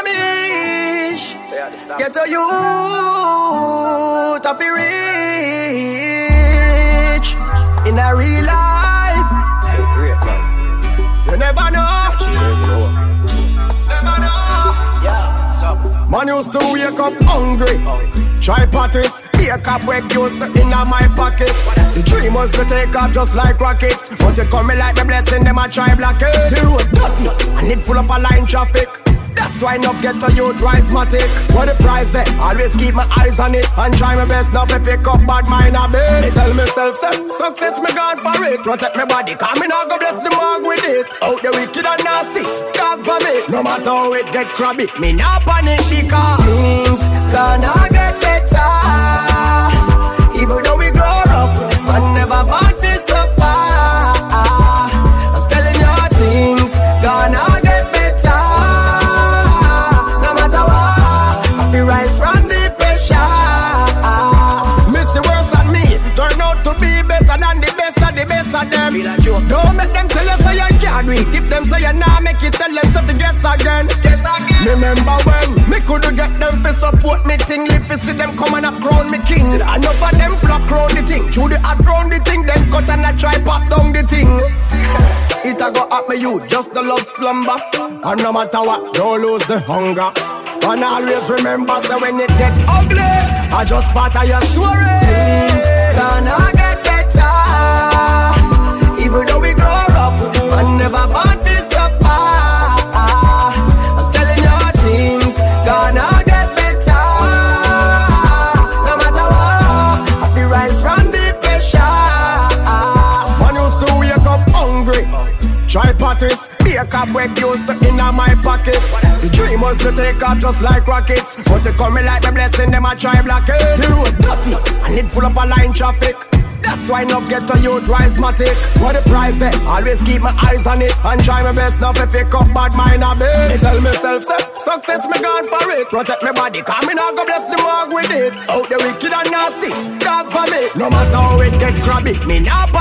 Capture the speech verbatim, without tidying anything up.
Amish. Get to you, happy rich. In a real life, you're great, man. You never know. Never know. Yeah, so man used to wake up hungry. Try parties, bake up web used to in my pockets. The dream was to take off just like rockets. But it come me like the blessing, them I try block it. The road dirty, and it full up a line traffic. That's why enough get to you twice matic. What the price there? Always keep my eyes on it and try my best not to pick up bad mind a bit. Me tell myself, say, success me gone for it. Protect my body, cause me not go bless the mug with it. Out the wicked and nasty, dog for me. No matter how it get crabby, me not panic because things gonna get better. Even though we grow up, I never want this so far. I'm telling you things gonna get better. Rise from the pressure. Miss the worst than me. Turn out to be better than the best of the best of them. Don't make them tell you so you can't do it. If them say you nah make it, tell them something guess again. Guess again. Remember when me coulda get them for support me thing. Live to see them come and up crown me king. Enough of them flock round the thing. Through the hot round the thing, then cut and I try pop down the thing. It a go up me you, just the love slumber. And no matter what, don't lose the hunger. And always remember, so when it get ugly, I just part of your story. Things gonna get better. Even though we grow up, I never want this so far. I'm telling you things gonna get better. No matter what, I feel rise from the pressure. Man used to wake up hungry. Try parties, bake up web used to in my pockets. The dream was to take off just like rockets. But it come me like the blessing, them I try block it. The road dirty, and it full up a line traffic. That's why enough get to you twice matic. What the price there? Always keep my eyes on it and try my best not to pick up bad mind a bit. Me tell myself, say, success me gone for it. Protect my body, cause me not go bless the mug with it. Out the wicked and nasty, dog for me. No matter how it get crabby, me not